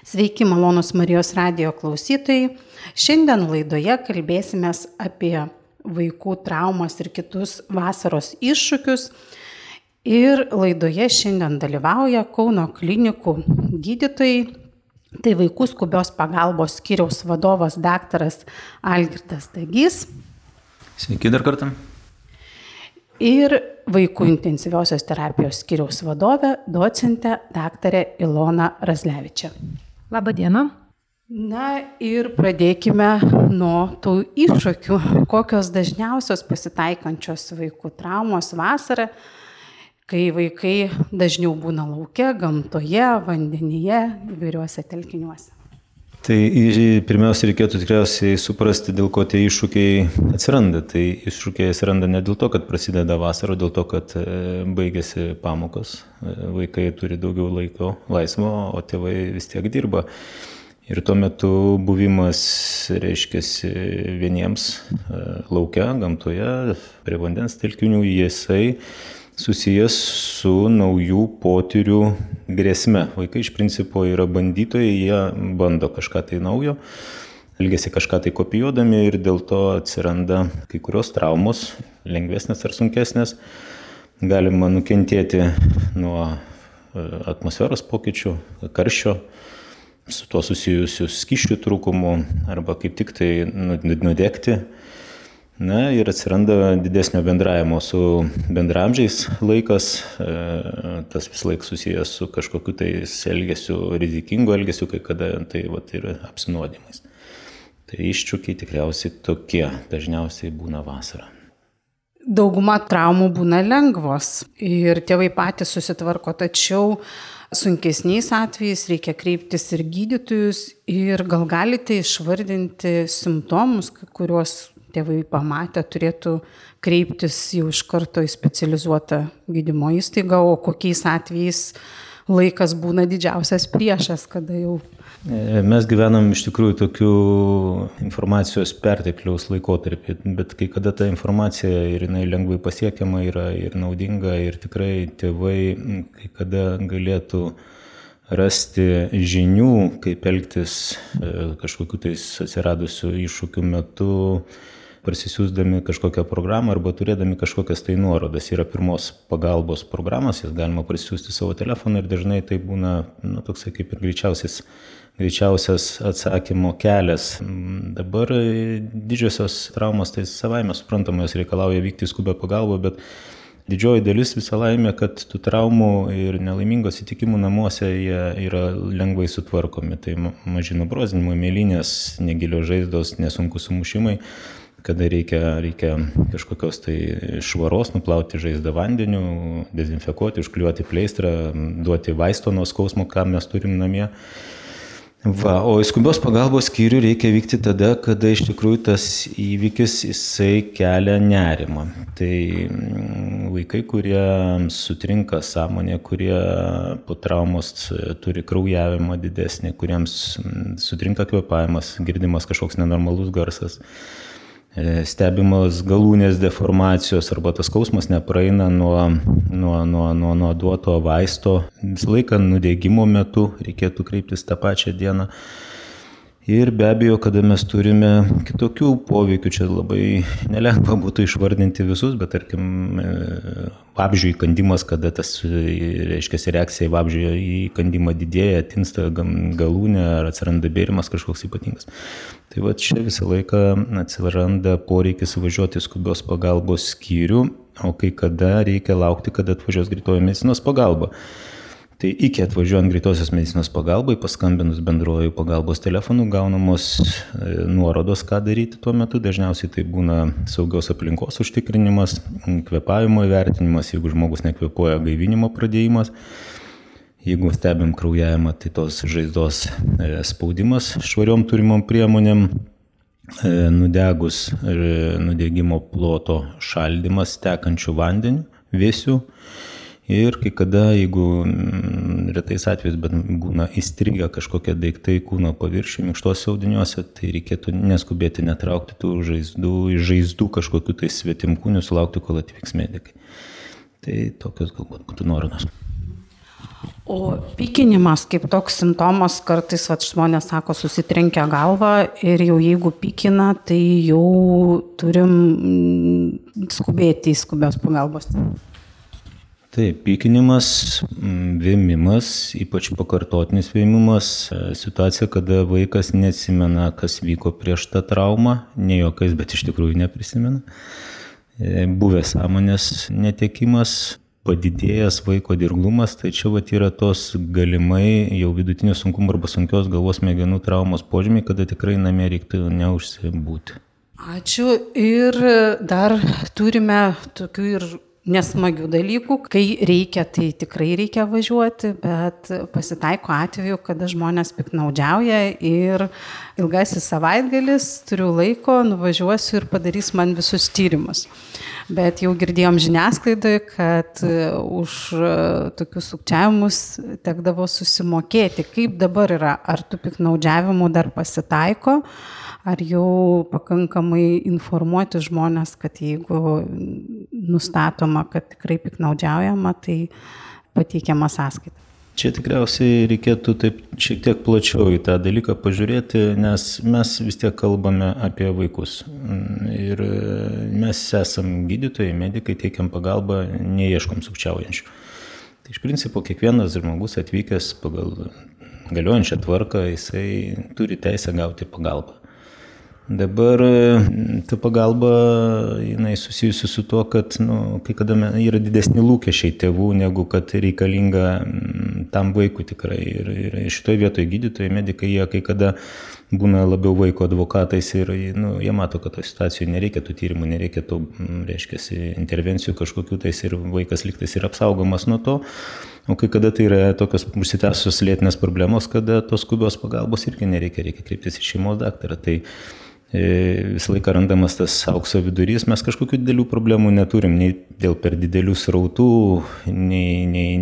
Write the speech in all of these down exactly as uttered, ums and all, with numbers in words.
Sveiki, malonus Marijos radijo klausytojai. Šiandien laidoje kalbėsimės apie vaikų traumas ir kitus vasaros iššūkius. Ir laidoje šiandien dalyvauja Kauno klinikų gydytojai. Tai vaikų skubios pagalbos skyriaus vadovas daktaras Algirdas Dagys. Sveiki dar kartą. Ir vaikų intensyviosios terapijos skyriaus vadovė, docentė daktarė Ilona Razlevičė. Labą dieną. Na ir pradėkime nuo tų iššūkių, kokios dažniausios pasitaikančios vaikų traumos vasarą, kai vaikai dažniau būna lauke, gamtoje, vandenyje, įvairiuose telkiniuose. Tai pirmiausia reikėtų tikriausiai suprasti, dėl ko tie iššūkiai atsiranda. Tai iššūkiai atsiranda ne dėl to, kad prasideda vasara, dėl to, kad baigėsi pamokos, vaikai turi daugiau laiko laisvo, o tėvai vis tiek dirba. Ir tuo metu buvimas reiškiasi vieniems lauke, gamtoje, prie vandens telkinių, jisai susijęs su naujų potyrių grėsme. Vaikai iš principo yra bandytojai, jie bando kažką tai naujo, elgiasi kažką tai kopijuodami ir dėl to atsiranda kai kurios traumos, lengvesnės ar sunkesnės. Galima nukentėti nuo atmosferos pokyčių, karščio, su tuo susijusių skysčių trūkumų arba kaip tik tai nudegti. Na ir atsiranda didesnio bendravimo su bendramžiais laikas, tas vis laik susijęs su kažkokiu tai elgesiu, rizikingu elgesiu, kai kada tai vat, yra apsinuodimais. Tai iššūkiai tikriausiai tokie, dažniausiai būna vasarą. Dauguma traumų būna lengvos ir tėvai patys susitvarko, tačiau sunkesniais atvejais reikia kreiptis ir gydytojus ir gal galite išvardinti simptomus, kuriuos tėvai pamatę turėtų kreiptis jau iš karto į specializuotą gydymo įstaigą, o kokiais atvejais laikas būna didžiausias priešas, kada jau... Mes gyvenam iš tikrųjų tokių informacijos pertekliaus laikotarpį, bet kai kada ta informacija ir jinai lengvai pasiekiama yra ir naudinga ir tikrai tėvai kai kada galėtų rasti žinių, kaip elgtis kažkokiu tais atsiradusių iššūkių metu, parsisiųsdami kažkokią programą arba turėdami kažkokias tai nuorodas. Yra pirmos pagalbos programos, jas galima parsisiųsti savo telefoną ir dažnai tai būna nu, toksai kaip ir greičiausias, greičiausias atsakymo kelias. Dabar didžiosios traumos, tai savaime suprantama, jos reikalauja vykti į skubią pagalbą, bet didžioji dalis visą laimė, kad tų traumų ir nelaimingos įtikimų namuose jie yra lengvai sutvarkomi. Tai maži nubrozdinimai, mėlynės, negilios žaizdos, nesunkūs sumušimai, kada reikia, reikia kažkokios tai švaros, nuplauti žaizdą vandeniu, dezinfekuoti, užklijuoti pleistrą, duoti vaisto nuo skausmo, ką mes turim namie. Va, o į skubios pagalbos skyrių reikia vykti tada, kada iš tikrųjų tas įvykis jisai kelia nerimą. Tai vaikai, kurie sutrinka sąmonė, kurie po traumos turi kraujavimą didesnį, kuriems sutrinka kvėpavimas, girdimas kažkoks nenormalus garsas, stebimos galūnės deformacijos arba tas skausmas nepraeina nuo, nuo, nuo, nuo, nuo duoto vaisto. Visą laiką nudegimo metu reikėtų kreiptis tą pačią dieną. Ir be abejo, kada mes turime kitokių poveikių, čia labai nelengva būtų išvardinti visus, bet tarkim vabzdžių įkandimas, kada tas, reiškia, reakcija į vabzdžių įkandimą didėja, tinsta galūnė ar atsiranda bėrimas kažkoks ypatingas. Tai va čia visą laiką atsiranda poreikis važiuoti skubios pagalbos skyrių, o kai kada reikia laukti, kada atvažiuos greitoji medicinos pagalba. Tai iki atvažiuojant greitosios medicinos pagalbai, paskambinus bendruoju pagalbos telefonu, gaunamos nuorodos, ką daryti tuo metu. Dažniausiai tai būna saugios aplinkos užtikrinimas, kvėpavimo įvertinimas, jeigu žmogus nekvėpuoja, gaivinimo pradėjimas. Jeigu stebim kraujavimą, tai tos žaizdos spaudimas švariom turimom priemonėm, nudegus nudegimo ploto šaldymas tekančių vandeniu, vėsiu. Ir kai kada, jeigu retais atvejais, bet būna įstrigę kažkokie daiktai kūno paviršių minkštuose audiniuose, tai reikėtų neskubėti netraukti tų žaizdų, žaizdų kažkokių tai svetimkūnių, sulaukti, kol atvyks medikai. Tai tokios galbūt būtų nuorodos. O pykinimas kaip toks simptomas, kartais vat, žmonės sako, susitrenkia galvą ir jau jeigu pykina, tai jau turim skubėti į skubios pagalbos. Taip, pykinimas, vėmimas, ypač pakartotinis vėmimas, situacija, kada vaikas neatsimena, kas vyko prieš tą traumą, ne jokiais, bet iš tikrųjų neprisimena. Buvęs sąmonės netekimas, padidėjęs vaiko dirglumas, tai čia vat yra tos galimai jau vidutinio sunkumo arba sunkios galvos smegenų traumos požymiai, kada tikrai namie reiktų neužsibūti. Ačiū. Ir dar turime tokių ir nesmagių dalykų. Kai reikia, tai tikrai reikia važiuoti, bet pasitaiko atveju, kada žmonės piknaudžiauja ir ilgasis savaitgalis, turiu laiko, nuvažiuosiu ir padarys man visus tyrimus. Bet jau girdėjom žiniasklaidoje, kad už tokius sukčiavimus tekdavo susimokėti. Kaip dabar yra? Ar tų piknaudžiavimų dar pasitaiko? Ar jau pakankamai informuoti žmonės, kad jeigu nustatoma, kad tikrai piknaudžiaujama, tai pateikiama sąskaita? Čia tikriausiai reikėtų taip šiek tiek plačiau į tą dalyką pažiūrėti, nes mes vis tiek kalbame apie vaikus. Ir mes esam gydytojai, medikai, teikiam pagalbą, neieškom sukčiaujančių. Tai iš principo kiekvienas žmogus atvykęs pagal galiojančią tvarką, jisai turi teisę gauti pagalbą. Dabar ta pagalba, jinai susijusi su tuo, kad nu, kai kada yra didesni lūkesčiai tėvų, negu kad reikalinga tam vaikui tikrai. Ir, ir šitoje vietoje gydytojai, medikai, jie kai kada būna labiau vaiko advokatais ir nu, jie mato, kad to situacijų nereikia tų tyrimų, nereikia tų, reiškia, intervencijų kažkokių tais ir vaikas liktais yra apsaugomas nuo to. O kai kada tai yra tokios užsitęsusios lėtinės problemos, kada tos skubios pagalbos irgi nereikia, reikia kreiptis į šeimos daktarą. Tai visą laiką randamas tas aukso vidurys, mes kažkokių didelių problemų neturim, nei dėl per didelių srautų, nei, nei,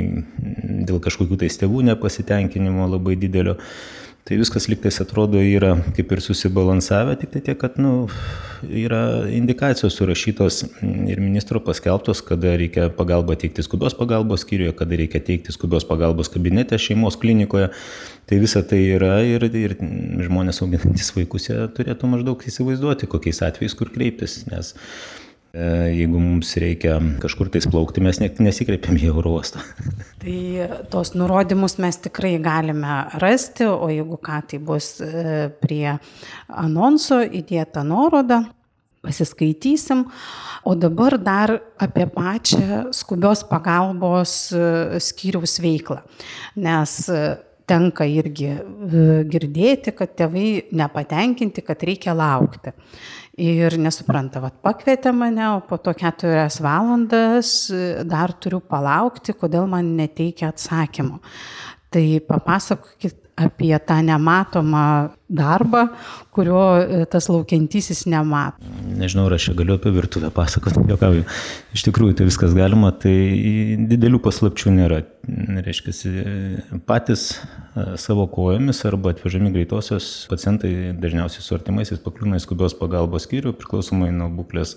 nei dėl kažkokių tai tėvų nepasitenkinimo labai didelio. Tai viskas lygtais atrodo yra kaip ir susibalansavę, tik tai tiek, kad nu, yra indikacijos surašytos ir ministro paskelbtos, kada reikia pagalbą teikti skubios pagalbos skyriuje, kada reikia teikti skubios pagalbos kabinete šeimos klinikoje. Tai visa tai yra ir, ir žmonės auginantys vaikus turėtų maždaug įsivaizduoti, kokiais atvejais kur kreiptis, nes jeigu mums reikia kažkur tais plaukti, mes nesikreipiam į oro uostą. Tai tos nurodymus mes tikrai galime rasti, o jeigu ką, tai bus prie anonso įdėta nuoroda, pasiskaitysim. O dabar dar apie pačią skubios pagalbos skyriaus veiklą, nes tenka irgi girdėti, kad tėvai nepatenkinti, kad reikia laukti. Ir nesupranta, vat pakvietė mane, o po to keturias valandas dar turiu palaukti, kodėl man neteikia atsakymų. Tai papasakokit apie tą nematomą darbą, kurio tas laukiantysis nemato. Nežinau, ar aš čia galiu apie virtuvę pasakoti, juokauju. Iš tikrųjų, tai viskas galima, tai didelių paslapčių nėra. Reiškia, patys savo kojomis arba atvežami greitosios pacientai dažniausiai su artimaisiais pakliūna į skubios pagalbos skyrių, priklausomai nuo būklės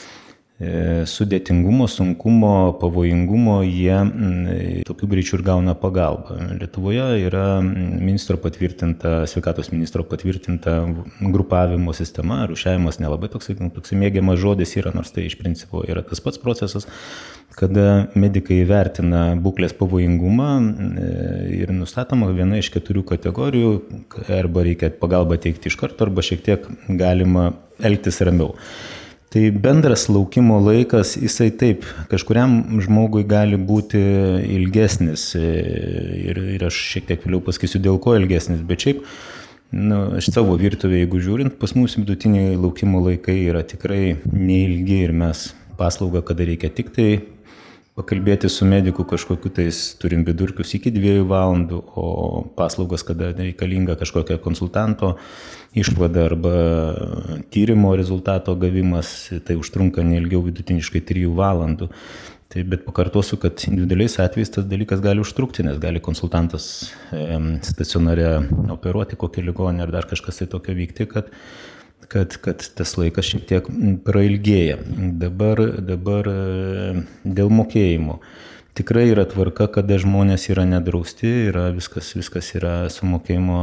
sudėtingumo, sunkumo, pavojingumo, jie tokiu greičiu ir gauna pagalbą. Lietuvoje yra ministro patvirtinta, sveikatos ministro patvirtinta grupavimo sistema, rūšiavimas nelabai toks, toks mėgiamas žodis yra, nors tai iš principo yra tas pats procesas, kada medikai vertina būklės pavojingumą ir nustatoma viena iš keturių kategorijų, arba reikia pagalbą teikti iš karto, arba šiek tiek galima elgtis ramiau. Tai bendras laukimo laikas, jisai taip, kažkuriam žmogui gali būti ilgesnis ir, ir aš šiek tiek vėliau pasakysiu, dėl ko ilgesnis, bet šiaip, nu, aš savo virtuvę, jeigu žiūrint, pas mus vidutiniai laukimo laikai yra tikrai neilgi ir mes paslaugą, kada reikia tik tai pakalbėti su mediku kažkokiu, tais turim vidurkius iki dviejų valandų, o paslaugas, kada reikalinga kažkokia konsultanto išvada arba tyrimo rezultato gavimas, tai užtrunka neilgiau vidutiniškai trijų valandų. Tai, bet pakartosiu, kad individualiais atvejais tas dalykas gali užtrukti, nes gali konsultantas e, stacionare operuoti kokią ligonę ar dar kažkas tai tokio vykti, kad Kad, kad tas laikas šiek tiek prailgėja. Dabar, dabar dėl mokėjimo. tikrai yra tvarka, kada žmonės yra nedrausti, yra viskas, viskas yra sumokėjimo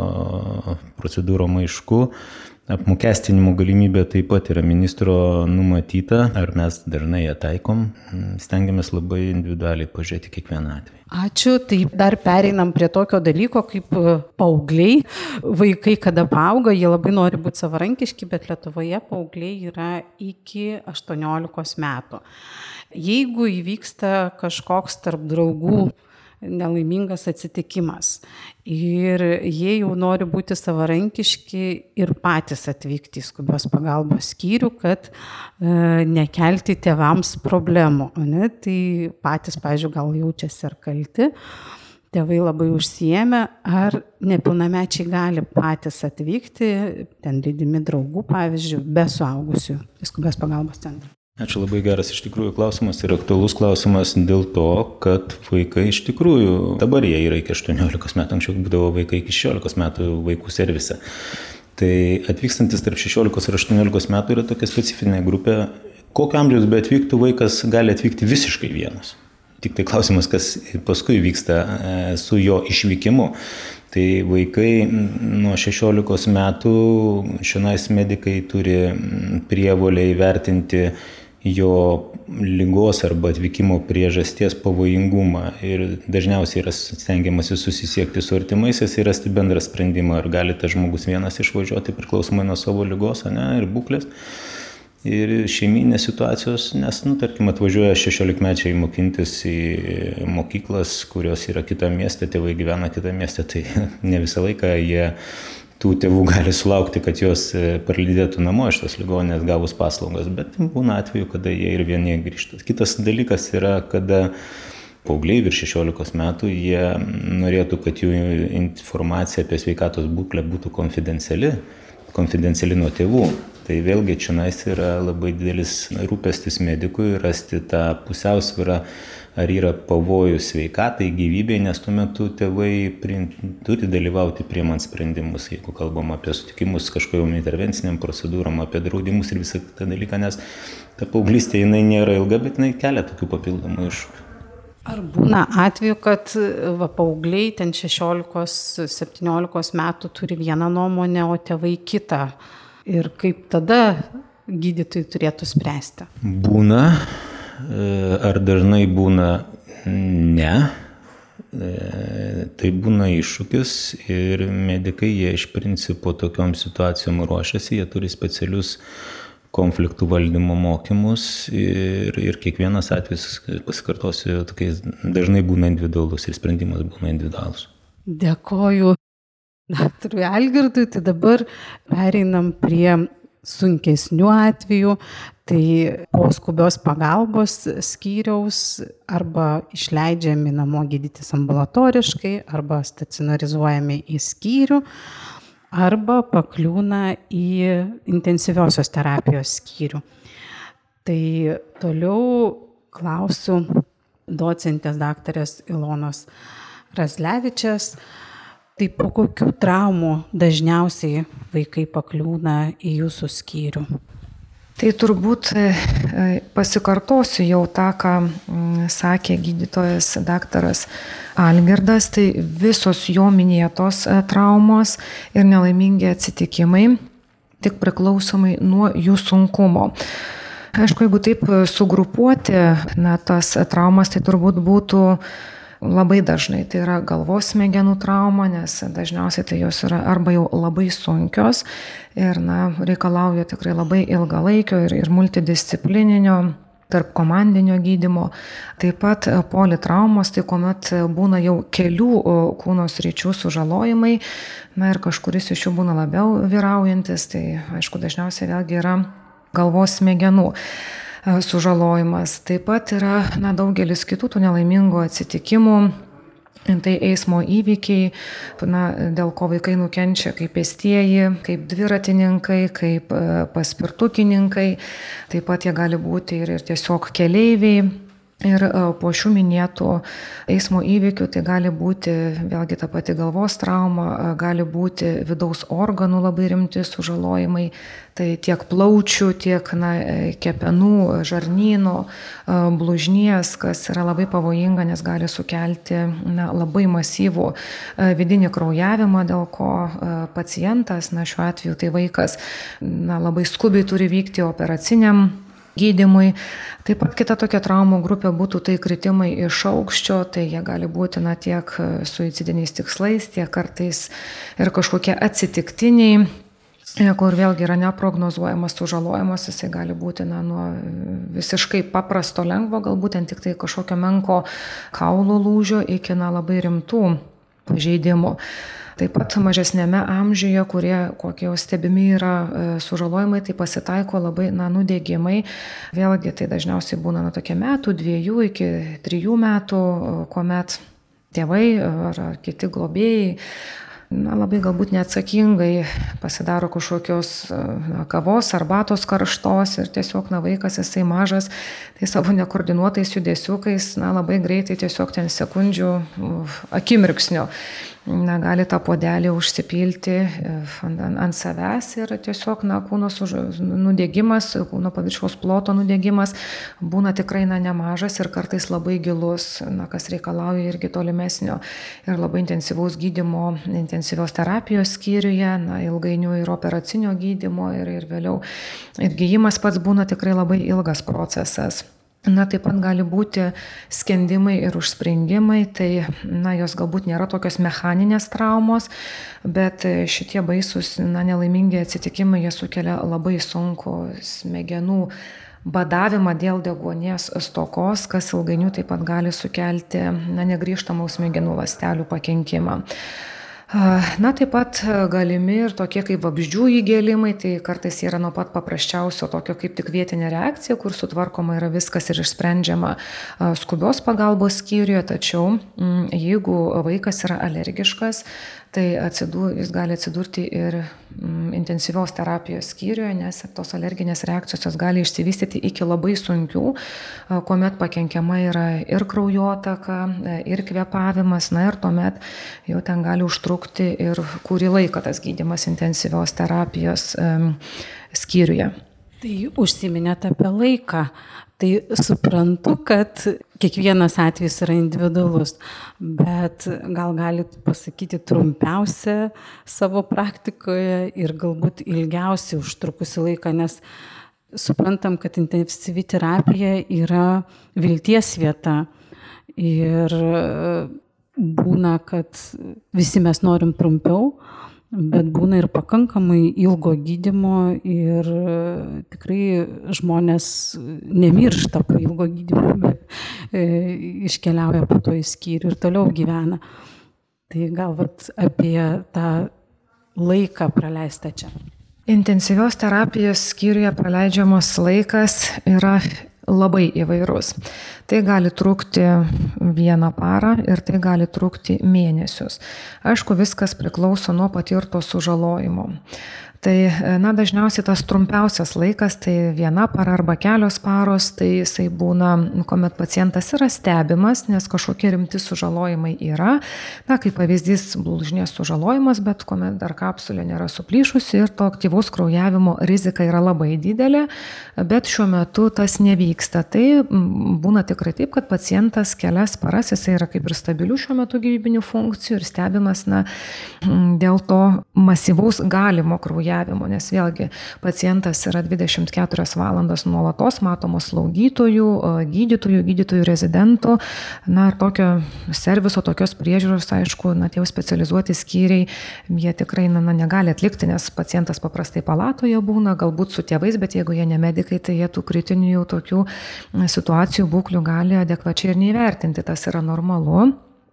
procedūrom aišku. Apmokestinimo galimybė taip pat yra ministro numatyta, ar mes dažnai ją taikom, stengiamės labai individualiai pažiūrėti kiekvieną atvejį. Ačiū, tai dar pereinam prie tokio dalyko kaip paaugliai. Vaikai, kada paauga, jie labai nori būti savarankiški, bet Lietuvoje paaugliai yra iki aštuoniolikos metų. Jeigu įvyksta kažkoks tarp draugų nelaimingas atsitikimas ir jie jau nori būti savarankiški ir patys atvykti į skubios pagalbos skyrių, kad e, nekelti tėvams problemų. Ne? Tai patys, pavyzdžiui, gal jaučiasi ar kalti, tėvai labai užsiėmę, ar nepilnamečiai gali patys atvykti, ten lydimi draugų, pavyzdžiui, be suaugusių į skubios pagalbos centrą. Ačiū, labai geras iš tikrųjų klausimas ir aktualus klausimas dėl to, kad vaikai iš tikrųjų, dabar jie yra iki aštuoniolikos metų, anksčiau būdavo vaikai iki šešiolikos metų vaikų servise. Tai atvykstantis tarp šešiolikos ir aštuoniolikos metų yra tokia specifinė grupė, kokio amžiaus be atvyktų vaikas gali atvykti visiškai vienas. Tik tai klausimas, kas paskui vyksta su jo išvykimu. Tai vaikai nuo šešiolikos metų šiandien medikai turi prievolę įvertinti jo ligos arba atvykimo priežasties pavojingumą ir dažniausiai yra stengiamasi susisiekti su artimaisiais ir rasti bendrą sprendimą, ar gali tas žmogus vienas išvažiuoti priklausomai nuo savo ligos, ne, ir būklės. Ir šeiminės situacijos, nes, nu, tarkim, atvažiuoja šešiolikmečiai mokintis į mokyklas, kurios yra kitame mieste, tėvai gyvena kitame mieste, tai ne visą laiką jie tų tėvų gali sulaukti, kad juos parlydėtų namo iš tos ligoninės gavus paslaugas, bet būna atveju, kada jie ir vieni grįžta. Kitas dalykas yra, kada paaugliai virš šešiolikos metų, jie norėtų, kad jų informacija apie sveikatos būklę būtų konfidenciali, konfidenciali nuo tėvų. Tai vėlgi čionais yra labai didelis rūpestis medikui rasti tą pusiausvyrą, ar yra pavojus sveikatai, gyvybei, nes tuo metu tėvai turi dalyvauti priimant sprendimus, jeigu kalbam apie sutikimus kažkokiom intervenciniam procedūrom, apie draudimus ir visą tą dalyką, nes ta paauglystė jinai nėra ilga, bet jinai kelia tokių papildomų iššūkių. Ar būna atveju, kad va, paaugliai ten šešiolikos septyniolikos metų turi vieną nuomonę, o tėvai kitą? Ir kaip tada gydytojai turėtų spręsti? Būna, ar dažnai būna, ne. Tai būna iššūkis ir medikai, jie iš principo tokiom situacijom ruošiasi, jie turi specialius konfliktų valdymo mokymus ir, ir kiekvienas atvejis, pasikartosiu, tokiais dažnai būna individualus ir sprendimas būna individualus. Dėkoju daktarui Algirdui, tai dabar pereinam prie sunkesnių atvejų, tai po skubios pagalbos skyriaus arba išleidžiami namo gydytis ambulatoriškai, arba stacionarizuojami į skyrių, arba pakliūna į intensyviosios terapijos skyrių. Tai toliau klausiu docentės daktarės Ilonos Razlevičės, tai po kokių traumų dažniausiai vaikai pakliūna į jūsų skyrių? Tai turbūt pasikartosiu jau tą, ką sakė gydytojas daktaras Algirdas, tai visos jo minėtos traumos ir nelaimingi atsitikimai tik priklausomai nuo jų sunkumo. Aišku, jeigu taip sugrupuoti na, tas traumas, tai turbūt būtų labai dažnai. Tai yra galvos smegenų trauma, nes dažniausiai tai jos yra arba jau labai sunkios ir na, reikalauja tikrai labai ilgalaikio ir, ir multidisciplininio, tarp komandinio gydymo. Taip pat politraumos, tai kuomet būna jau kelių kūno sričių sužalojimai, na ir kažkuris iš jų būna labiau vyraujantis, tai aišku dažniausiai vėlgi yra galvos smegenų sužalojimas. Taip pat yra na, daugelis kitų tų nelaimingų atsitikimų, tai eismo įvykiai, na, dėl ko vaikai nukenčia kaip pėstieji, kaip dviratininkai, kaip paspirtukininkai, taip pat jie gali būti ir, ir tiesiog keleiviai, Ir po šių minėtų eismo įvykių tai gali būti vėlgi ta pati galvos trauma, gali būti vidaus organų labai rimti sužalojimai, tai tiek plaučių, tiek na, kepenų, žarnyno, blužnies, kas yra labai pavojinga, nes gali sukelti na, labai masyvų vidinį kraujavimą, dėl ko pacientas, na, šiuo atveju tai vaikas, na, labai skubiai turi vykti operaciniam gydymui. Taip pat kita tokia traumų grupė būtų tai kritimai iš aukščio, tai jie gali būti na, tiek suicidiniais tikslais, tiek kartais ir kažkokie atsitiktiniai, kur vėlgi yra neprognozuojamas sužalojimas, jisai gali būti na, nuo visiškai paprasto lengvo, galbūt ten tik tai kažkokio menko kaulo lūžio iki na, labai rimtų pažeidimų. Taip pat mažesnėme amžiuje, kurie kokie jau stebimi yra sužalojimai, tai pasitaiko labai na, nudegimai. Vėlgi tai dažniausiai būna na, tokie metų, dviejų iki trijų metų, kuomet tėvai ar, ar kiti globėjai na, labai galbūt neatsakingai pasidaro kažkokios na, kavos, arbatos karštos ir tiesiog na, vaikas, jisai mažas, tai savo nekoordinuotais judesiukais na, labai greitai tiesiog ten sekundžių akimirksnio na, gali tą puodelį užsipilti ant, ant savęs ir tiesiog na, kūno suž... nudegimas, kūno paviršiaus ploto nudegimas būna tikrai na, nemažas ir kartais labai gilus, na, kas reikalauja irgi tolimesnio ir labai intensyvaus gydymo, intensyvios terapijos skyriuje, na, ilgainių ir operacinio gydymo ir, ir vėliau. Ir gydymas pats būna tikrai labai ilgas procesas. Na, taip pat gali būti skendimai ir užspringimai, tai na, jos galbūt nėra tokios mechaninės traumos, bet šitie baisus na, nelaimingi atsitikimai, jie sukelia labai sunku smegenų badavimą dėl deguonies stokos, kas ilgainiui taip pat gali sukelti na, negrįžtamų smegenų ląstelių pakenkimą. Na, taip pat galimi ir tokie kaip vabzdžių įgėlimai, tai kartais yra nuo pat paprasčiausio tokio kaip tik vietinė reakcija, kur sutvarkoma yra viskas ir išsprendžiama skubios pagalbos skyriuje, tačiau jeigu vaikas yra alergiškas, tai atsidur, jis gali atsidurti ir mm, intensyvios terapijos skyriuje, nes tos alerginės reakcijos jos gali išsivystyti iki labai sunkių, kuomet pakenkiama yra ir kraujotaka, ir kvėpavimas, na ir tuomet jau ten gali užtrukti ir kurį laiką tas gydymas intensyvios terapijos um, skyriuje. Tai užsiminėte apie laiką. Tai suprantu, kad kiekvienas atvejis yra individualus, bet gal galit pasakyti trumpiausią savo praktikoje ir galbūt ilgiausiai užtrukusi laiką, nes suprantam, kad intensyvi terapija yra vilties vieta ir būna, kad visi mes norim trumpiau, bet būna ir pakankamai ilgo gydymo ir tikrai žmonės nemiršta po ilgo gydymo, bet e, iškeliauja po to į skyrių ir toliau gyvena. Tai gal vat, apie tą laiką praleistą čia. Intensyvios terapijos skyriuje praleidžiamas laikas yra labai įvairus. Tai gali trukti vieną parą ir tai gali trukti mėnesius. Aišku, viskas priklauso nuo patirto sužalojimo. Tai, na, dažniausiai tas trumpiausias laikas, tai viena para arba kelios paros, tai jisai būna, kuomet pacientas yra stebimas, nes kažkokie rimti sužalojimai yra. Na, kaip pavyzdys, blužnies sužalojimas, bet kuomet dar kapsulė nėra suplyšusi ir to aktyvaus kraujavimo rizika yra labai didelė, bet šiuo metu tas nevyksta. Tai būna tikrai taip, kad pacientas kelias paras, jisai yra kaip ir stabilių šiuo metu gyvybinių funkcijų ir stebimas, na, dėl to masyvaus galimo kraujavimo. Nes vėlgi pacientas yra dvidešimt keturias valandas nuolatos matomos slaugytojų, gydytojų, gydytojų rezidentų, na ir tokio serviso, tokios priežiūros, aišku, na tie specializuoti skyriai, jie tikrai na, na, negali atlikti, nes pacientas paprastai palatoje būna, galbūt su tėvais, bet jeigu jie ne medikai, tai jie tų kritinių jau tokių situacijų būklių gali adekvačiai ir neįvertinti, tas yra normalu.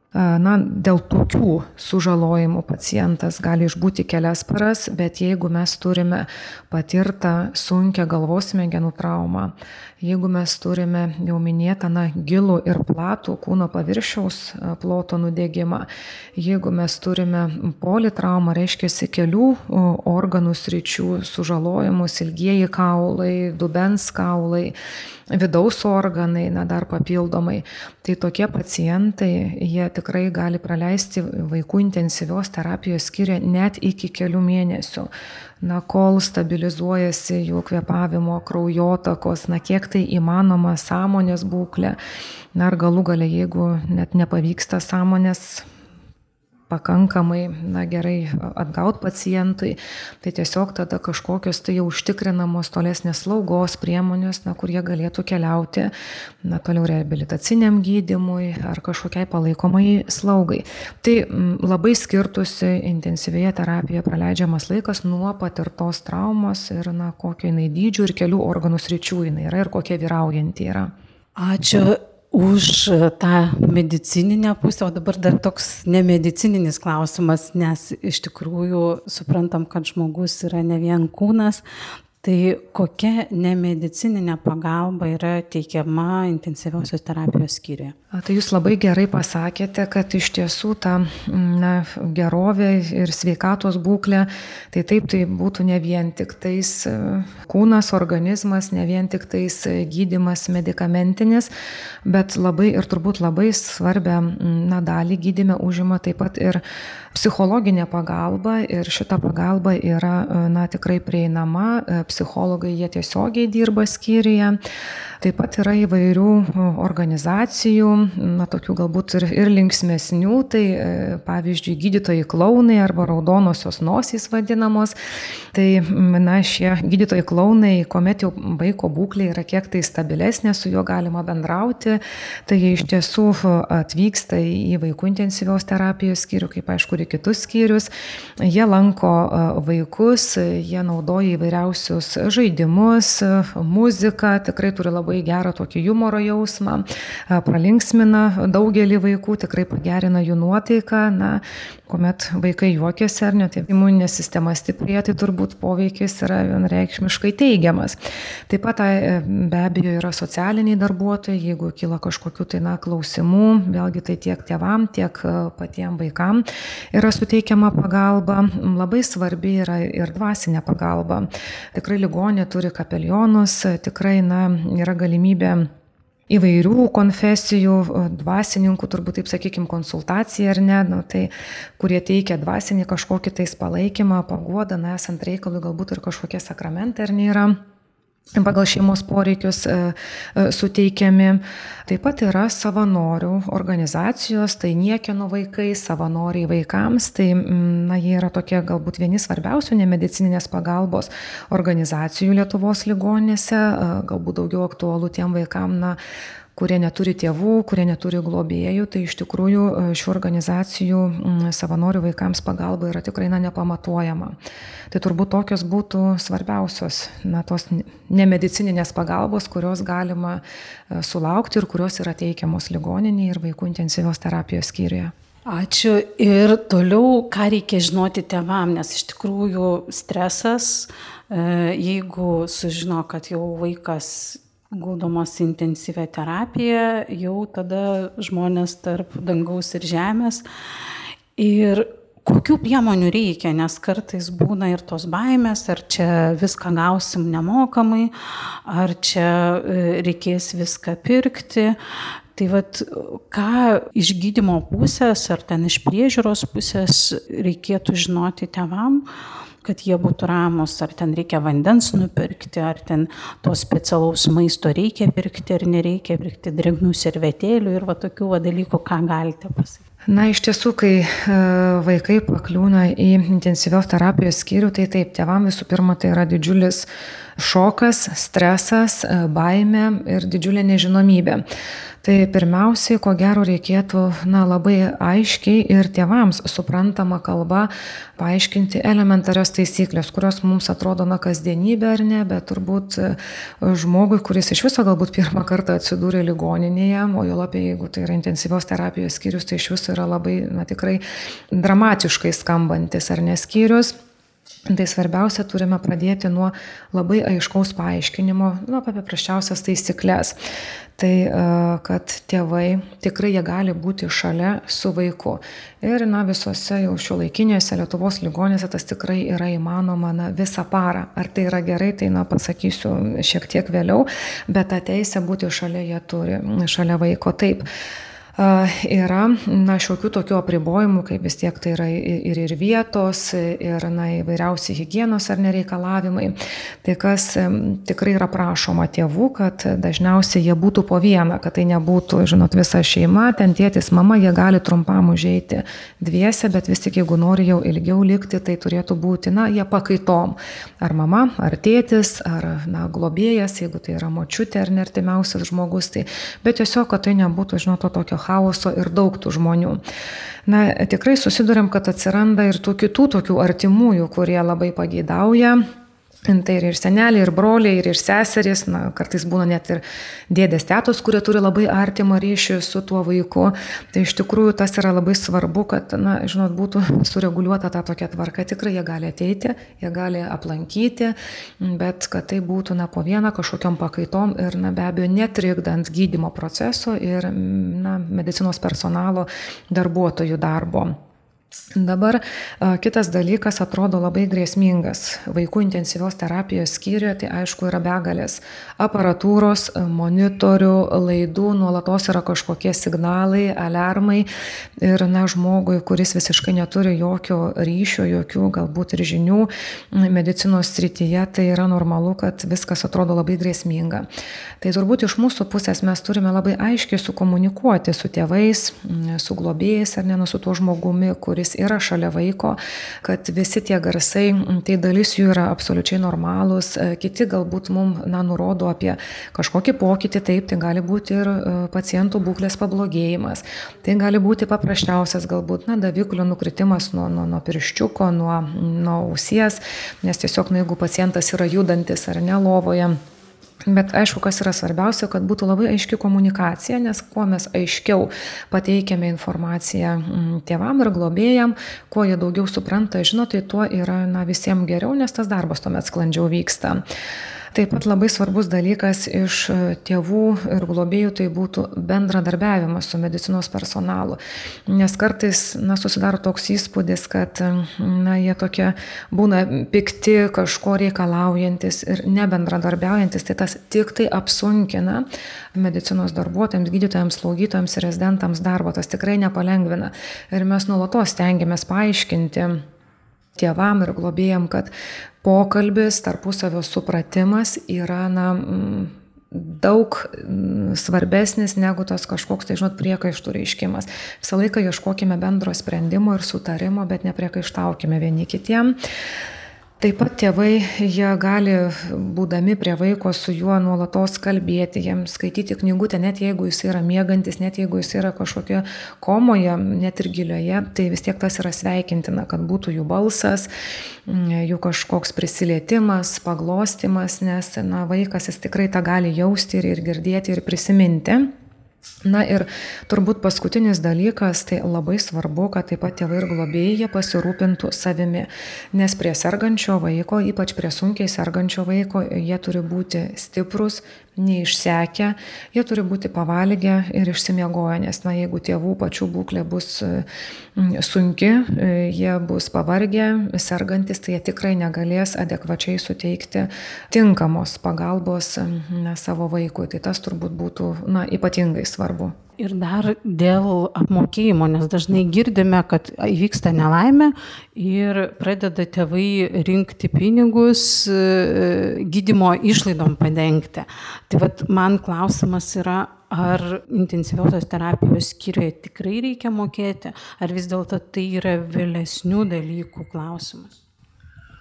Na, dėl tokių sužalojimų pacientas gali išbūti kelias paras, bet jeigu mes turime patirtą sunkią galvos smegenų traumą, jeigu mes turime jau minėtą na, gilų ir platų kūno paviršiaus ploto nudegimą, jeigu mes turime politraumą, reiškia kelių organų sričių sužalojimus, ilgieji kaulai, dubens kaulai, vidaus organai, na dar papildomai, tai tokie pacientai, jie tikrai gali praleisti vaikų intensyvios terapijos skyriuje net iki kelių mėnesių. Na, kol stabilizuojasi jų kvėpavimo, kraujotakos, na, kiek tai įmanoma sąmonės būklė. Na, ir galų gale, jeigu net nepavyksta sąmonės pakankamai, na, gerai atgaut pacientui, tai tiesiog tada kažkokios tai jau užtikrinamos tolesnės slaugos priemonės, na, kur jie galėtų keliauti, na, toliau reabilitaciniam gydymui ar kažkokiai palaikomai slaugai. Tai m, labai skirtusi intensyvėje terapijoje praleidžiamas laikas nuo patirtos traumos ir, na, kokio jinai dydžių ir kelių organų sričių jinai yra ir kokia vyraujanti yra. Ačiū už tą medicininę pusę, o dabar dar toks nemedicininis klausimas, nes iš tikrųjų suprantam, kad žmogus yra ne vien kūnas, tai kokia nemedicininė pagalba yra teikiama intensyviosios terapijos skyriuje? Tai jūs labai gerai pasakėte, kad iš tiesų ta na, gerovė ir sveikatos būklė, tai taip tai būtų ne vien tik tais kūnas, organizmas, ne vien tik tais gydymas medikamentinis, bet labai ir turbūt labai svarbę na, dalį gydyme užima taip pat ir psichologinė pagalba ir šita pagalba yra na, tikrai prieinama, psichologai jie tiesiogiai dirba skyriuje. Taip pat yra įvairių organizacijų, na, tokių galbūt ir, ir linksmesnių, tai pavyzdžiui gydytojai klounai arba raudonosios nosys vadinamos. Tai na, šie gydytojai klounai, kuomet jau vaiko būklė yra kiek tai stabilesnė, su juo galima bendrauti, tai jie iš tiesų atvyksta į vaikų intensyvios terapijos skyrių, kaip aišku, ir kitus skyrius. Jie lanko vaikus, jie naudoja įvairiausius žaidimus, muziką, tikrai turi labai labai gerą tokį humoro jausmą, pralinksmina daugelį vaikų, tikrai pagerina jų nuotaiką, na, kuomet vaikai juokiasi ar ne, tai imuninė sistema stiprėja, tai turbūt poveikis yra vienareikšmiškai teigiamas. Taip pat be abejo yra socialiniai darbuotojai, jeigu kyla kažkokių tai na, klausimų, vėlgi tai tiek tėvam, tiek patiems vaikam yra suteikiama pagalba, labai svarbi yra ir dvasinė pagalba. Tikrai ligonė turi kapelionus, tikrai na, yra galimybė įvairių konfesijų, dvasininkų, turbūt taip sakykime, konsultacija ar ne, nu, tai, kurie teikia dvasinį kažkokį tais palaikymą, paguodą, na, esant reikalui galbūt ir kažkokie sakramentai ar nėra pagal šeimos poreikius e, e, suteikiami. Taip pat yra savanorių organizacijos, tai niekieno vaikai, savanoriai vaikams, tai na, jie yra tokie galbūt vieni svarbiausių nemedicininės pagalbos organizacijų Lietuvos ligoninėse, e, galbūt daugiau aktualu tiem vaikam, na, kurie neturi tėvų, kurie neturi globėjų, tai iš tikrųjų šių organizacijų savanorių vaikams pagalba yra tikrai na, nepamatuojama. Tai turbūt tokios būtų svarbiausios na, tos nemedicininės pagalbos, kurios galima sulaukti ir kurios yra teikiamos ligoninėje ir vaikų intensyvios terapijos skyriuje. Ačiū. Ir toliau, ką reikia žinoti tėvam, nes iš tikrųjų stresas, jeigu sužino, kad jau vaikas guldomas intensyvią terapiją, jau tada žmonės tarp dangaus ir žemės. Ir kokių priemonių reikia, nes kartais būna ir tos baimės, ar čia viską gausim nemokamai, ar čia reikės viską pirkti. Tai vat, ką iš gydymo pusės, ar ten iš priežiūros pusės reikėtų žinoti tėvam, kad jie būtų ramus, ar ten reikia vandens nupirkti, ar ten to specialaus maisto reikia pirkti, ar nereikia pirkti drėgnų servetėlių ir va tokių va dalykų, ką galite pasakyti. Na, iš tiesų, kai vaikai pakliūna į intensyvios terapijos skyrių, tai taip, tėvam visų pirma tai yra didžiulis šokas, stresas, baimė ir didžiulė nežinomybė. Tai pirmiausiai, ko gero, reikėtų na, labai aiškiai ir tėvams suprantama kalba paaiškinti elementarias taisyklės, kurios mums atrodo na, kasdienybė ar ne, bet turbūt žmogui, kuris iš viso galbūt pirmą kartą atsidūrė ligoninėje, o jau apie jeigu tai yra intensyvios terapijos skyrius, tai iš viso yra labai na, tikrai dramatiškai skambantis ar neskyrius. Tai svarbiausia, turime pradėti nuo labai aiškaus paaiškinimo, nuo paprasčiausias taisyklės. Tai, kad tėvai tikrai jie gali būti šalia su vaiku. Ir na, visose jau šiuolaikinėse Lietuvos ligoninėse tas tikrai yra įmanoma na, visą parą. Ar tai yra gerai, tai na, pasakysiu šiek tiek vėliau, bet tą teisę būti šalia jie turi, šalia vaiko. Taip. Yra na, šiokių tokių apribojimų, kaip vis tiek tai yra ir, ir vietos, ir na, įvairiausi higienos ar nereikalavimai. Tai kas tikrai yra prašoma tėvų, kad dažniausiai jie būtų po vieną, kad tai nebūtų, žinot, visa šeima, ten tėtis, mama, jie gali trumpam užeiti dviese, bet vis tik jeigu nori jau ilgiau likti, tai turėtų būti, na, jie pakaitom. Ar mama, ar tėtis, ar na, globėjas, jeigu tai yra močiutė ar nertimiausias žmogus, tai, bet tiesiog, kad tai nebūtų, žinot, to tokio chaoso ir daug tų žmonių. Na, tikrai susiduriam, kad atsiranda ir tų kitų tokių artimųjų, kurie labai pageidauja. Tai ir seneliai, ir broliai, ir, ir seserys, na, kartais būna net ir dėdės tetos, kurie turi labai artimą ryšį su tuo vaiku. Tai iš tikrųjų tas yra labai svarbu, kad, na, žinot, būtų sureguliuota ta tokia tvarka. Tikrai jie gali ateiti, jie gali aplankyti, bet kad tai būtų, na, po vieną kažkokiam pakaitom ir, na, be abejo, netrikdant gydymo proceso ir, na, medicinos personalo darbuotojų darbo. Dabar kitas dalykas atrodo labai grėsmingas. Vaikų intensyvios terapijos skyriuje tai aišku yra begalės aparatūros, monitorių, laidų, nuolatos yra kažkokie signalai, alarmai ir na, žmogui, kuris visiškai neturi jokio ryšio, jokių galbūt ir žinių medicinos srityje, tai yra normalu, kad viskas atrodo labai grėsminga. Tai turbūt iš mūsų pusės mes turime labai aiškiai sukomunikuoti su tėvais, su globėjais ar ne, su tuo žmogumi, kuris yra šalia vaiko, kad visi tie garsai, tai dalis jų yra absoliučiai normalūs, kiti galbūt mums na, nurodo apie kažkokį pokytį, taip, tai gali būti ir pacientų būklės pablogėjimas, tai gali būti paprasčiausias galbūt na, daviklių nukritimas nuo, nuo, nuo pirščiuko, nuo, nuo ausies, nes tiesiog na, jeigu pacientas yra judantis ar ne lovoje. Bet aišku, kas yra svarbiausia, kad būtų labai aiški komunikacija, nes kuo mes aiškiau pateikiame informaciją tėvam ir globėjam, kuo jie daugiau supranta, žino, tai tuo yra na, visiems geriau, nes tas darbas tuomet sklandžiau vyksta. Taip pat labai svarbus dalykas iš tėvų ir globėjų tai būtų bendradarbiavimas su medicinos personalu. Nes kartais na, susidaro toks įspūdis, kad na, jie tokie būna pikti, kažko reikalaujantis ir nebendradarbiaujantis. Tai tas tik tai apsunkina medicinos darbuotojams, gydytojams, slaugytojams ir rezidentams darbo. Tas tikrai nepalengvina. Ir mes nuolatos stengiamės paaiškinti tėvam ir globėjam, kad pokalbis, tarpusavio supratimas yra na, daug svarbesnis negu tas kažkoks, tai žinot, priekaištų reiškimas. Visą laiką ieškokime bendro sprendimo ir sutarimo, bet nepriekaištaukime vieni kitiem. Taip pat tėvai, jie gali, būdami prie vaiko, su juo nuolatos kalbėti, jiems skaityti knygutę, net jeigu jis yra miegantis, net jeigu jis yra kažkokio komoje, net ir gilioje, tai vis tiek tas yra sveikintina, kad būtų jų balsas, jų kažkoks prisilietimas, paglostimas, nes na, vaikas jis tikrai tą gali jausti ir, ir girdėti ir prisiminti. Na ir turbūt paskutinis dalykas, tai labai svarbu, kad taip pat tėvai ir globėjai pasirūpintų savimi, nes prie sergančio vaiko, ypač prie sunkiai sergančio vaiko, jie turi būti stiprus, neišsekę, jie turi būti pavalgę ir išsimiegoję, nes na, jeigu tėvų pačių būklė bus sunki, jie bus pavargę, sergantis, tai jie tikrai negalės adekvačiai suteikti tinkamos pagalbos na, savo vaikui. Tai tas turbūt būtų na, ypatingai svarbu. Ir dar dėl apmokėjimo, nes dažnai girdime, kad įvyksta nelaimė ir pradeda tėvai rinkti pinigus gydymo išlaidom padengti. Tai vat man klausimas yra, ar intensyviosios terapijos skyriuje tikrai reikia mokėti, ar vis dėlto tai yra vėlesnių dalykų klausimas?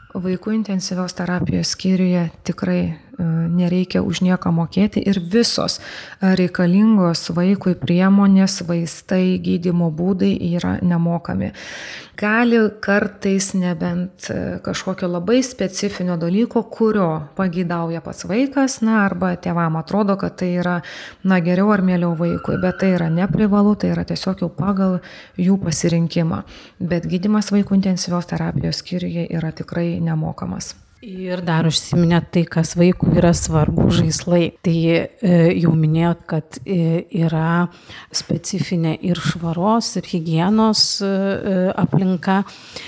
Vaikų intensyvios terapijos skyriuje tikrai nereikia už nieką mokėti ir visos reikalingos vaikui priemonės, vaistai, gydymo būdai yra nemokami. Gali kartais nebent kažkokio labai specifinio dalyko, kurio pageidauja pats vaikas, na, arba tėvam atrodo, kad tai yra, na, geriau ar mieliau vaikui, bet tai yra neprivalu, tai yra tiesiog jau pagal jų pasirinkimą. Bet gydymas vaikų intensyvios terapijos skyriuje yra tikrai nemokamas. Ir dar užsiminėt tai, kas vaikui yra svarbu, žaislai. Tai e, jau minėjot, kad e, yra specifinė ir švaros, ir higienos e, aplinka.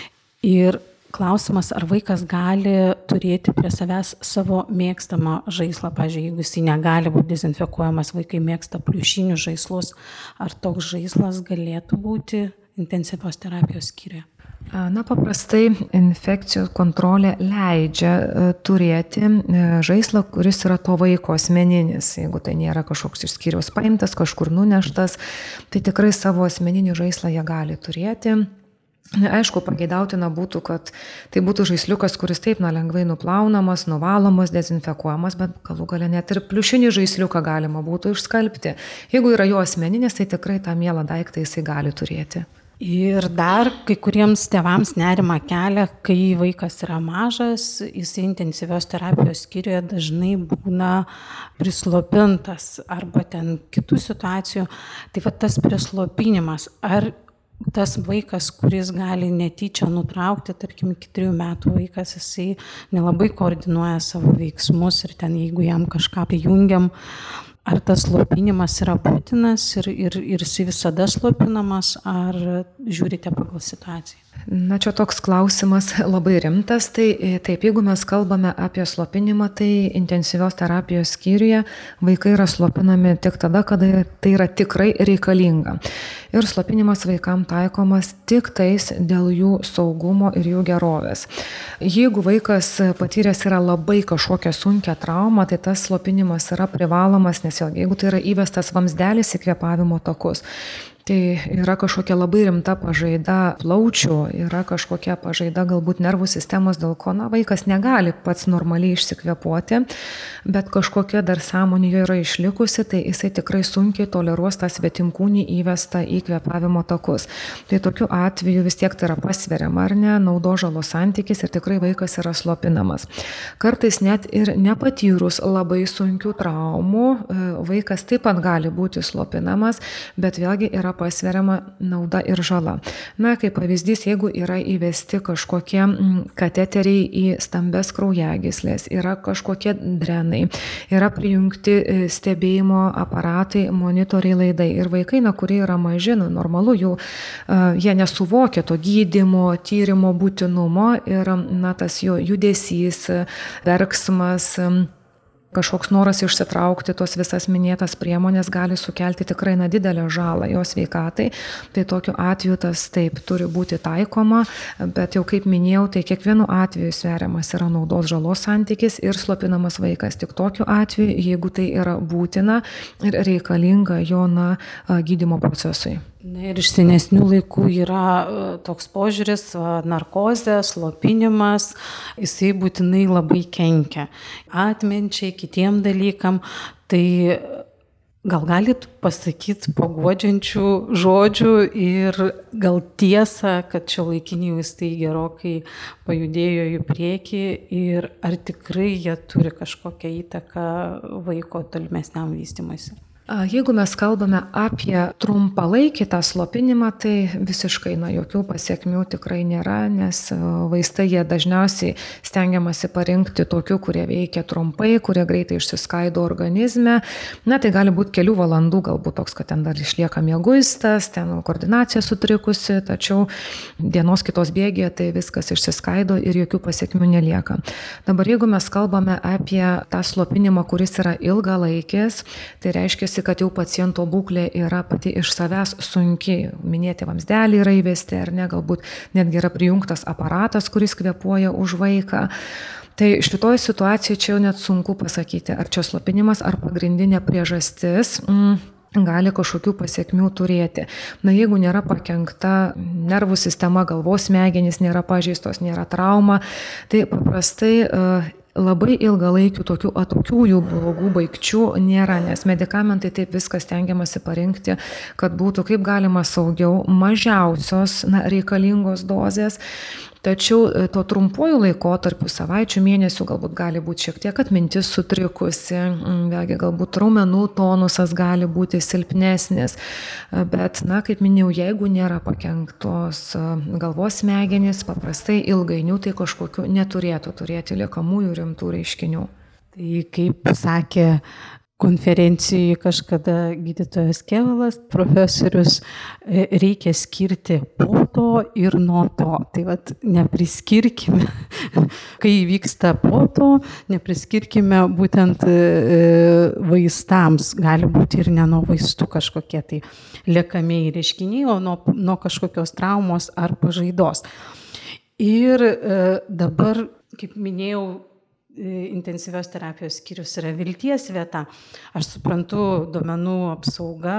Ir klausimas, ar vaikas gali turėti prie savęs savo mėgstamą žaislą. Pavyzdžiui, jeigu jis negali būti dezinfekuojamas, vaikai mėgsta pliušinius žaislus, ar toks žaislas galėtų būti intensyvios terapijos skyriuje? Na, paprastai infekcijų kontrolė leidžia turėti žaislą, kuris yra to vaiko asmeninis. Jeigu tai nėra kažkoks iš skyriaus paimtas, kažkur nuneštas, tai tikrai savo asmeninį žaislą jie gali turėti. Aišku, pageidautina būtų, kad tai būtų žaisliukas, kuris taip na, lengvai nuplaunamas, nuvalomas, dezinfekuojamas, bet galų gale net ir pliušinį žaisliuką galima būtų išskalbti. Jeigu yra jo asmeninis, tai tikrai tą mielą daiktą jisai gali turėti. Ir dar kai kuriems tėvams nerima kelia, kai vaikas yra mažas, jisai intensyvios terapijos skyriuje dažnai būna prislopintas arba ten kitų situacijų. Tai va tas prislopinimas, ar tas vaikas, kuris gali netyčia nutraukti, tarkim, iki trijų metų vaikas, jisai nelabai koordinuoja savo veiksmus ir ten jeigu jam kažką prijungiam, ar tas slopinimas yra būtinas ir, ir, ir jis visada slopinamas, ar žiūrite pagal situaciją? Na, čia toks klausimas labai rimtas. Tai taip, jeigu mes kalbame apie slopinimą, tai intensyvios terapijos skyriuje vaikai yra slopinami tik tada, kada tai yra tikrai reikalinga. Ir slopinimas vaikam taikomas tik tais dėl jų saugumo ir jų gerovės. Jeigu vaikas patyręs yra labai kažkokią sunkią traumą, tai tas slopinimas yra privalomas, nes jeigu tai yra įvestas vamzdelis į kvėpavimo takus, tai yra kažkokia labai rimta pažaida plaučių, yra kažkokia pažaida galbūt nervų sistemos, dėl ko na, vaikas negali pats normaliai išsikvėpuoti, bet kažkokia dar sąmonė jo yra išlikusi, tai jisai tikrai sunkiai toleruos tą svetimkūnį įvestą į kvėpavimo takus. Tai tokiu atveju vis tiek tai yra pasveriama, ar ne, naudos žalos santykis ir tikrai vaikas yra slopinamas. Kartais net ir nepatyrus labai sunkių traumų, vaikas taip pat gali būti slopinamas, bet vėlgi yra pasveriama nauda ir žala. Na, kaip pavyzdys, jeigu yra įvesti kažkokie kateteriai į stambes kraujagyslės, yra kažkokie drenai, yra prijungti stebėjimo aparatai, monitoriai, laidai ir vaikai, na, kurie yra maži, na, normalu, jų, uh, jie nesuvokia to gydymo, tyrimo būtinumo ir, na, tas jo judesys, verksmas, kažkoks noras išsitraukti tos visas minėtas priemonės gali sukelti tikrai na didelę žalą jo sveikatai. Tai tokiu atveju tas taip turi būti taikoma, bet jau kaip minėjau, tai kiekvienu atveju sveriamas yra naudos žalos santykis ir slopinamas vaikas. Tik tokiu atveju, jeigu tai yra būtina ir reikalinga jo na, gydymo procesui. Na ir iš senesnių laikų yra toks požiūris, narkozė, slopinimas, jisai būtinai labai kenkia atminčiai, kitiem dalykam. Tai gal galit pasakyti paguodžiančių žodžių ir gal tiesą, kad šiuolaikiniai vaistai gerokai pajudėjo į priekį ir ar tikrai jie turi kažkokią įtaką vaiko tolimesniam vystymuisi? Jeigu mes kalbame apie trumpalaikį tą slopinimą, tai visiškai na, jokių pasiekmių tikrai nėra, nes vaistai jie dažniausiai stengiamasi parinkti tokių, kurie veikia trumpai, kurie greitai išsiskaido organizme. Na, tai gali būti kelių valandų, galbūt toks, kad ten dar išlieka mieguistas, ten koordinacija sutrikusi, tačiau dienos kitos bėgėje tai viskas išsiskaido ir jokių pasiekmių nelieka. Dabar jeigu mes kalbame apie tą slopinimą, kuris yra ilgalaikis, tai reiškia, kad jau paciento būklė yra pati iš savęs sunki. Minėti vamzdelį yra įvesti ar ne, galbūt netgi yra prijungtas aparatas, kuris kvėpuoja už vaiką. Tai šitoje situacijoje čia jau net sunku pasakyti, ar čia slopinimas, ar pagrindinė priežastis. Mm. gali kažkokių pasiekmių turėti. Na, jeigu nėra pakenkta nervų sistema, galvos smegenys nėra pažeistos, nėra trauma, tai paprastai uh, labai ilgalaikių tokių atokiųjų blogų baigčių nėra, nes medikamentai taip viskas stengiamasi parinkti, kad būtų kaip galima saugiau, mažiausios na, reikalingos dozės. Tačiau to trumpuoju laikotarpiu, savaičių, mėnesių galbūt gali būti šiek tiek atmintis sutrikusi, vėlgi galbūt raumenų tonusas gali būti silpnesnis, bet, na, kaip minėjau, jeigu nėra pakenktos galvos smegenys, paprastai ilgainiui tai kažkokiu neturėtų turėti liekamųjų rimtų reiškinių. Tai kaip sakė konferencijai kažkada gydytojas Kevalas, profesorius, reikia skirti po to ir nuo to. Tai vat nepriskirkime, kai vyksta po to, nepriskirkime būtent vaistams. Gali būti ir ne nuo vaistų kažkokie tai liekamieji reiškiniai, o nuo, nuo kažkokios traumos ar pažaidos. Ir dabar, kaip minėjau, intensyvios terapijos skyrius yra vilties vieta. Aš suprantu, duomenų apsauga,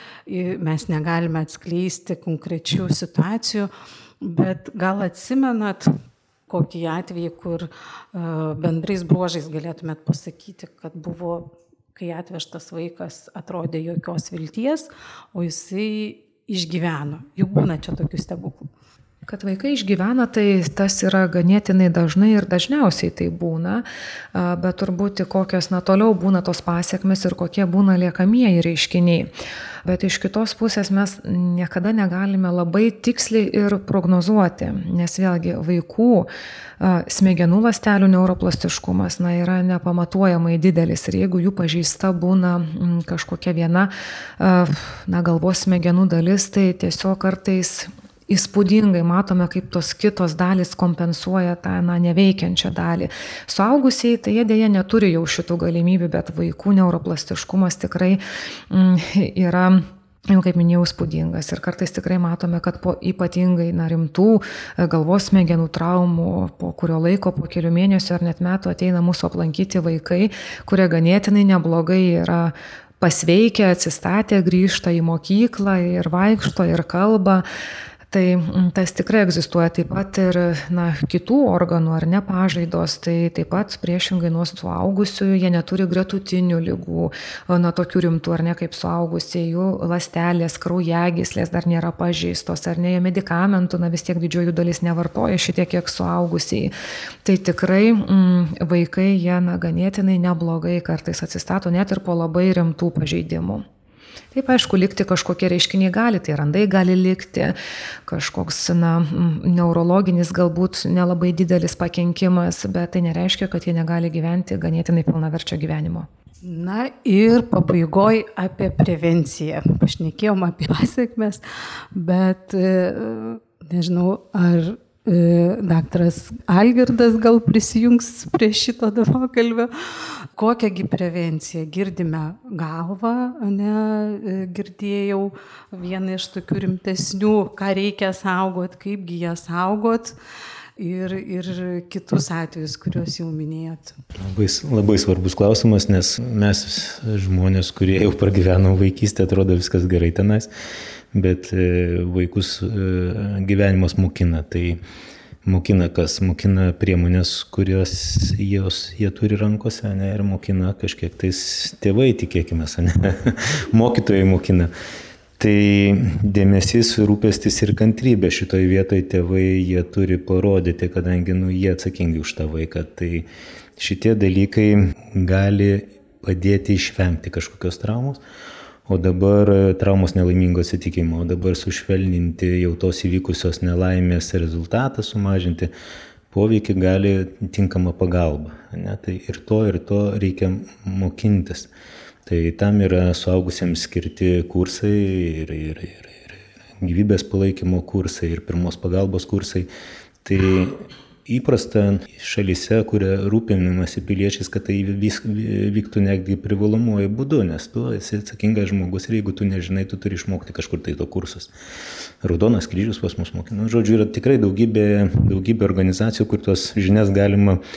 mes negalime atskleisti konkrečių situacijų, bet gal atsimenat kokį atvejį, kur bendrais bruožais galėtumėt pasakyti, kad buvo, kai atvežtas vaikas atrodė jokios vilties, o jisai išgyveno. Juk būna čia tokių stebuklų. Kad vaikai išgyvena, tai tas yra ganėtinai dažnai ir dažniausiai tai būna, bet turbūt kokios na, toliau būna tos pasiekmes ir kokie būna liekamieji reiškiniai. Bet iš kitos pusės mes niekada negalime labai tiksliai ir prognozuoti, nes vėlgi vaikų smegenų ląstelių neuroplastiškumas na, yra nepamatuojamai didelis ir jeigu jų pažeista būna kažkokia viena na, galvos smegenų dalis, tai tiesiog kartais įspūdingai matome, kaip tos kitos dalys kompensuoja tą na, neveikiančią dalį. Suaugusieji, tai jie dėja neturi jau šitų galimybių, bet vaikų neuroplastiškumas tikrai mm, yra, jau kaip minėjau, įspūdingas. Ir kartais tikrai matome, kad po ypatingai na, rimtų galvos smegenų traumų, po kurio laiko, po kelių mėnesių ar net metų ateina mūsų aplankyti vaikai, kurie ganėtinai neblogai yra pasveikę, atsistatę, grįžta į mokyklą ir vaikšto ir kalba. Tai tas tikrai egzistuoja taip pat ir na, kitų organų ar ne pažaidos, tai taip pat priešingai nuo suaugusiųjų, jie neturi gretutinių ligų, na tokių rimtų ar ne kaip suaugusieji, jų ląstelės, kraujagyslės dar nėra pažeistos, ar ne, jie medikamentų, na vis tiek didžioji dalis nevartoja šitiek kiek suaugusieji. Tai tikrai mm, vaikai, jie na, ganėtinai neblogai kartais atsistato net ir po labai rimtų pažeidimų. Taip, aišku, likti kažkokie reiškiniai gali, tai randai gali likti, kažkoks na, neurologinis galbūt nelabai didelis pakenkimas, bet tai nereiškia, kad jie negali gyventi ganėtinai pilnaverčio gyvenimo. Na ir pabaigoj apie prevenciją. Pašnekėjom apie pasiekmes, bet nežinau, ar daktaras Algirdas gal prisijungs prie šito pokalbio. Kokiagi prevencija? Girdime galvą, ne, girdėjau vieną iš tokių rimtesnių, ką reikia saugot, kaipgi ją saugot ir, ir kitus atvejus, kuriuos jau minėjot. Labai, labai svarbus klausimas, nes mes žmonės, kurie jau pragyvenom vaikystę, atrodo viskas gerai tenais. Bet vaikus gyvenimas mokina. Tai mokina kas? Mokina priemonės, kurios jos, jie turi rankose, ne, ir mokina kažkiek tais tėvai, tikėkime, ne, mokytojai mokina. Tai dėmesys, rūpestis ir kantrybė šitoje vietoje tėvai jie turi parodyti, kadangi nu, jie atsakingi už tą vaiką. Tai šitie dalykai gali padėti išvengti kažkokios traumos. O dabar traumos nelaimingo atsitikimo, o dabar sušvelninti jau tos įvykusios nelaimės rezultatą, sumažinti poveikį gali tinkama pagalba. Ne? Tai ir to, ir to reikia mokintis. Tai tam yra suaugusiems skirti kursai ir, ir, ir, ir gyvybės palaikymo kursai, ir pirmos pagalbos kursai. Tai įprasta šalyse, kuria rūpinimasi piliečiais, kad tai vyktų netgi privalomuoju būdu, nes tu esi atsakingas žmogus ir jeigu tu nežinai, tu turi išmokti kažkur tai to kursus. Raudonas kryžius pas mus mokina. Žodžiu, yra tikrai daugybė, daugybė organizacijų, kur tos žinias galima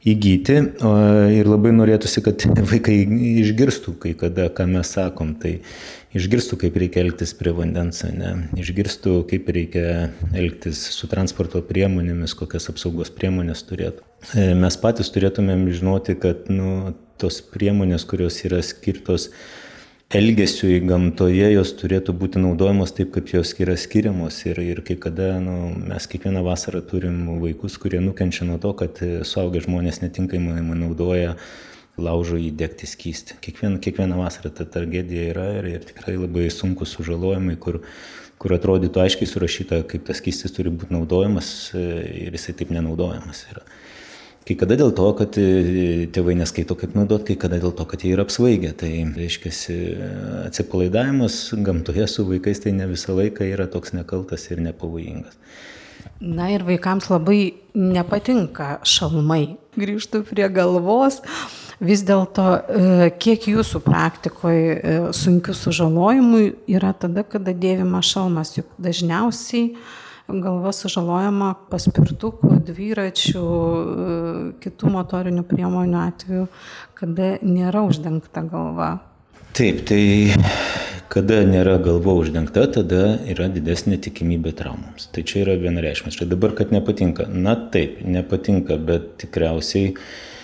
įgyti ir labai norėtųsi, kad vaikai išgirstų kai kada, ką mes sakom, tai išgirstų, kaip reikia elgtis prie vandens, ne? Išgirstų, kaip reikia elgtis su transporto priemonėmis, kokias apsaugos priemonės turėtų. Mes patys turėtumėm žinoti, kad nu, tos priemonės, kurios yra skirtos elgesiui gamtoje, jos turėtų būti naudojamos taip, kaip jos yra skiriamos. Ir, ir kai kada nu, mes kiekvieną vasarą turim vaikus, kurie nukenčia nuo to, kad suaugę žmonės netinkamai naudoja laužo įdegti skystį. Kiekvieną, kiekvieną vasarą ta tragedija yra ir, ir tikrai labai sunkus sužalojimai, kur, kur atrodytų aiškiai surašyta, kaip tas skystis turi būti naudojamas ir jisai taip nenaudojamas yra. Kai kada dėl to, kad tėvai neskaito kaip naudot, kai kada dėl to, kad jie yra apsvaigę. Tai reiškia, atsipalaidavimas gamtoje su vaikais tai ne visą laiką yra toks nekaltas ir nepavojingas. Na ir vaikams labai nepatinka šalmai. Grįžtu prie galvos. Vis dėlto, kiek jūsų praktikoje sunkių sužalojimų yra tada, kada dėvimas šalmas, juk dažniausiai galva sužalojama paspirtukų, dviračių, kitų motorinių priemonių atveju, kada nėra uždengta galva. Taip, tai kada nėra galva uždengta, tada yra didesnė tikimybė traumoms. Tai čia yra vienareikšmiškai. Dabar, kad nepatinka. Na taip, nepatinka, bet tikriausiai,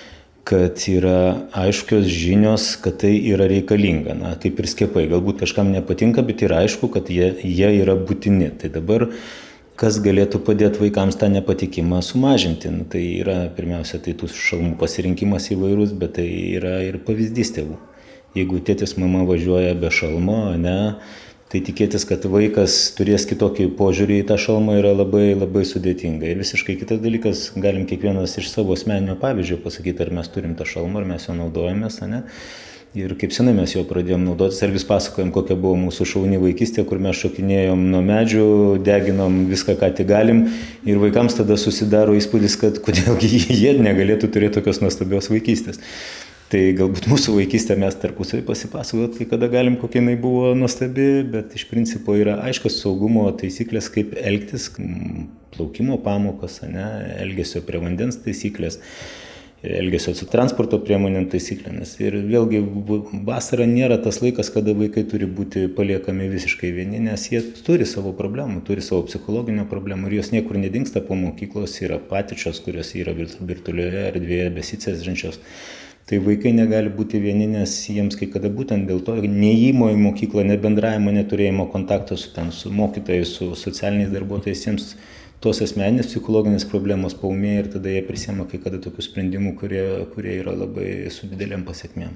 kad yra aiškios žinios, kad tai yra reikalinga. Na, kaip ir skiepai. Galbūt kažkam nepatinka, bet yra aišku, kad jie, jie yra būtini. Tai dabar kas galėtų padėti vaikams tą nepatikimą sumažinti. Nu, tai yra pirmiausia, tai tų šalmų pasirinkimas įvairūs, bet tai yra ir pavyzdys tėvų. Jeigu tėtis mama važiuoja be šalmo, ne, tai tikėtis, kad vaikas turės kitokį požiūrį į tą šalmą yra labai, labai sudėtinga. Ir visiškai kitas dalykas, galim kiekvienas iš savo asmeninio pavyzdžio pasakyti, ar mes turim tą šalmą, ar mes jo naudojamės, ne. Ir kaip senai mes jo pradėjom naudotis, ar vis pasakojom, kokia buvo mūsų šauni vaikystė, kur mes šokinėjom nuo medžių, deginom viską, ką tik galim. Ir vaikams tada susidaro įspūdis, kad kodėlgi jie negalėtų turėti tokios nuostabios vaikystės. Tai galbūt mūsų vaikystę mes tarpusavį pasipasakot, kai kada galim, kokia jinai buvo nuostabi, bet iš principo yra aiškios saugumo taisyklės, kaip elgtis, plaukimo pamokos, ne, elgesio prie vandens taisyklės, elgesio su transporto priemonėm taisyklėmis. Ir vėlgi vasara nėra tas laikas, kada vaikai turi būti paliekami visiškai vieni, nes jie turi savo problemų, turi savo psichologinio problemų ir jos niekur nedingsta po mokyklos, yra patyčios, kurios yra virtualioje erdvėje besicęsdžiančios. Tai vaikai negali būti vieni, nes jiems kai kada būtent dėl to neįmo į mokyklą, nebendravimo, neturėjimo kontakto su, ten, su mokytojais, su socialiniais darbuotojais, jiems tos asmeninės psichologinės problemos paūmėja ir tada jie prisiema kai kada tokių sprendimų, kurie, kurie yra labai su didelėm pasiekmėm.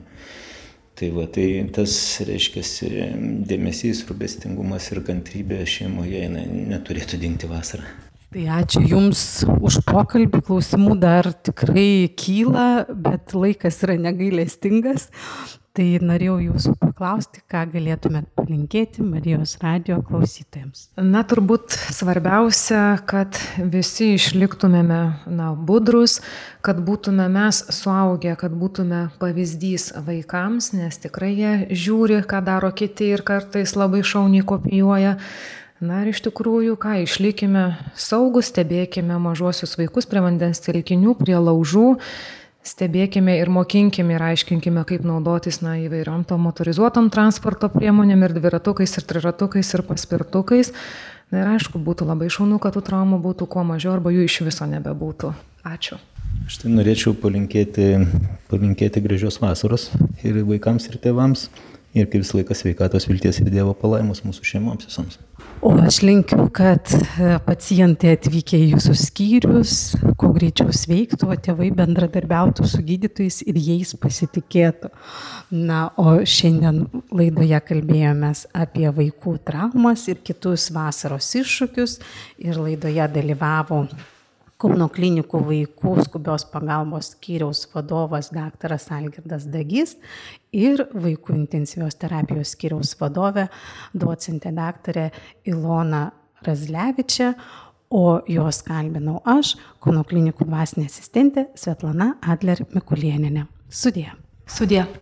Tai va, tai tas reiškia dėmesys, rūpestingumas ir kantrybė šeimoje neturėtų dingti vasarą. Tai ačiū Jums už pokalbį, klausimų dar tikrai kyla, bet laikas yra negailestingas. Tai norėjau Jūsų paklausti, ką galėtumėt palinkėti Marijos radijo klausytojams. Na, turbūt svarbiausia, kad visi išliktumėme na, budrus, kad būtume mes suaugę, kad būtume pavyzdys vaikams, nes tikrai jie žiūri, ką daro kiti ir kartais labai šauniai kopijuoja. Na ir iš tikrųjų, ką, išlikime saugus, stebėkime mažuosius vaikus prie vandens telkinių, prie laužų, stebėkime ir mokinkime ir aiškinkime, kaip naudotis na, įvairiom to motorizuotom transporto priemonėm ir dviratukais, ir triratukais, ir paspirtukais. Na ir aišku, būtų labai šaunu, kad tų traumų būtų kuo mažiau arba jų iš viso nebebūtų. Ačiū. Aš tai norėčiau palinkėti, palinkėti gražios vasaros ir vaikams, ir tėvams. Ir kaip visą laiką sveikatos, vilties ir Dievo palaimus mūsų šeimoms visoms. O aš linkiu, kad pacientai atvykę į Jūsų skyrius kuo greičiau sveiktų, o tėvai bendradarbiautų su gydytojais ir jais pasitikėtų. Na, o šiandien laidoje kalbėjomės apie vaikų traumas ir kitus vasaros iššūkius ir laidoje dalyvavo Kauno klinikų vaikų skubios pagalbos skyriaus vadovas daktaras Algirdas Dagys ir vaikų intensyvios terapijos skyriaus vadovė docentė daktarė Ilona Razlevičė, o jos kalbinau aš, Kauno klinikų dvasinė asistentė Svetlana Adler Mikulėnienė. Sudie. Sudie.